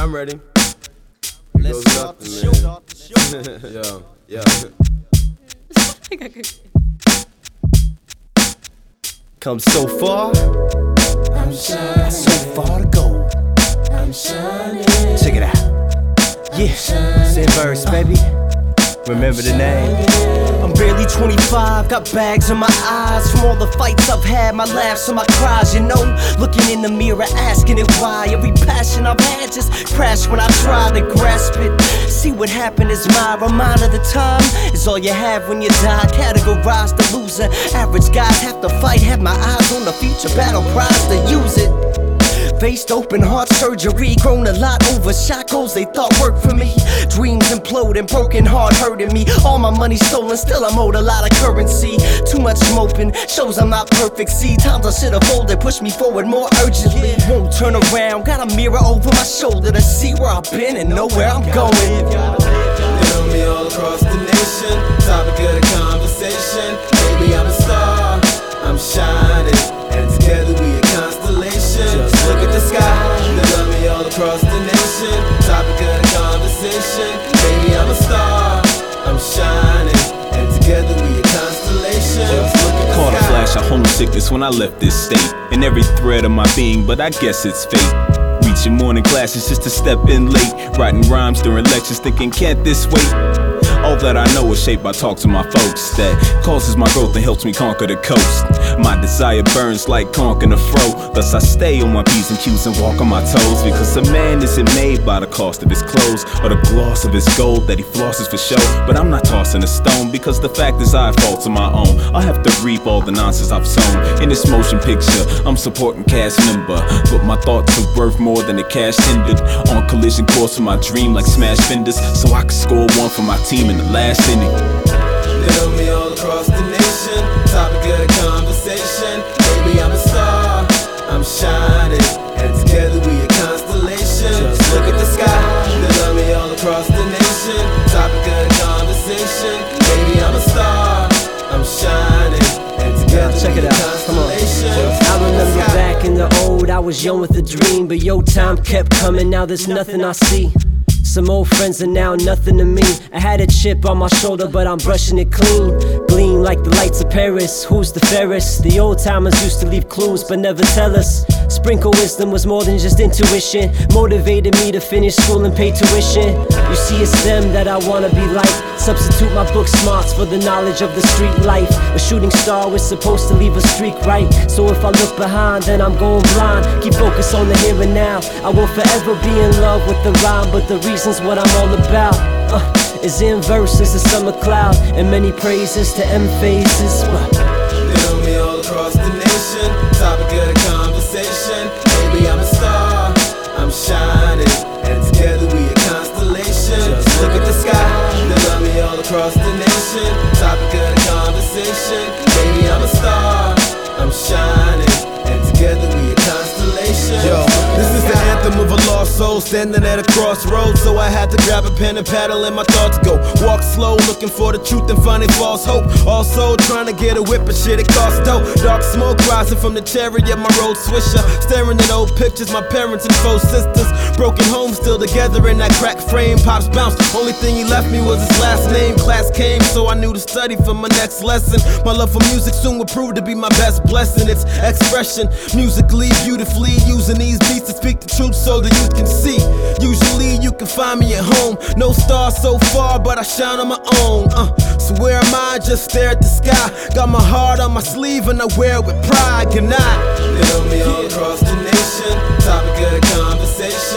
I'm ready. It goes nothing, man. Yo. Come so far, I'm shining. so far to go. I'm shining. Check it out. Yeah, same verse, baby. Remember the name. I'm barely 25, got bags in my eyes from all the fights I've had, my laughs and my cries, you know. Looking in the mirror, asking it why. Every passion I've had just crashed when I try to grasp it. See what happened is my reminder. The time is all you have when you die. Categorize the loser. Average guys have to fight. Have my eyes on the future battle prize to use it. Faced open heart surgery, grown a lot over shackles they thought worked for me. Dreams imploding, broken heart hurting me. All my money stolen, still I'm owed a lot of currency. Too much moping, shows I'm not perfect. See, times I should've folded, push me forward more urgently. Won't turn around, got a mirror over my shoulder to see where I've been and know where I'm going. You know me all across the nation, topic of the conversation. Baby, I'm a star, I'm shining, and together we a constellation. Just look at the sky, you love me all across the nation, topic of the conversation. Baby, I'm a star, I'm shining, and together we a constellation. Just look at the Caught a sky. flash of homesickness when I left this state, in every thread of my being, but I guess it's fate. Reaching morning classes just to step in late, writing rhymes during lectures thinking can't this wait? All that I know is shaped by talks to my folks that causes my growth and helps me conquer the coast. My desire burns like conking a fro, thus I stay on my P's and Q's and walk on my toes. Because a man isn't made by the cost of his clothes or the gloss of his gold that he flosses for show. But I'm not tossing a stone because the fact is I have faults of my own. I'll have to reap all the nonsense I've sown. In this motion picture, I'm supporting cast member, but my thoughts are worth more than the cash tendered. On collision course for my dream like smash fenders, so I can score one for my team in the last inning. You know me all across the nation, topic of the conversation. Baby, I'm a star, I'm shining, and together we a constellation. Just look at the sky, you love me all across the nation, topic of the conversation. Baby, I'm a star, I'm shining, and together Check it we a out. Come on. constellation. I remember back in the old, I was young with a dream, but yo, time kept coming, now there's nothing I see. Some old friends are now nothing to me. I had a chip on my shoulder, but I'm brushing it clean. Gleam like the lights of Paris. Who's the fairest? The old timers used to leave clues, but never tell us. Sprinkle wisdom was more than just intuition. Motivated me to finish school and pay tuition. You see, it's them that I wanna be like. Substitute my book smarts for the knowledge of the street life. A shooting star was supposed to leave a streak right. So if I look behind, then I'm going blind. Keep focus on the here and now. I will forever be in love with the rhyme, but the reason's what I'm all about. Is in verses, a summer cloud, and many praises to M phases. You know me all across the nation, topic of the conversation. Baby, I'm a star, I'm shining, and together we a constellation. Just look at the sky, you love me all across the nation, topic of the conversation. Baby, I'm a star, I'm shining, and together we a constellation. Yo, this is the anthem of a lost soul standing at a crossroads. So I had to grab a pen and paddle and my thoughts go. Walk slow, looking for the truth and finding false hope. Also trying to get a whip, but shit, it costs dope. Dark smoke rising from the cherry of my road swisher. Staring at old pictures, my parents and four sisters. Broken homes still together in that crack frame. Pops bounced, only thing he left me was his last name. Class came, so I knew to study for my next lesson. My love for music soon would prove to be my best blessing. It's expression, musically, beautifully, using these beats to speak the truth so the youth can see. Usually you can find me at home. No stars so far, but I shine on my own. So where am I? Just stare at the sky. Got my heart on my sleeve and I wear it with pride. Good night. You know me all across the nation, topic of the conversation.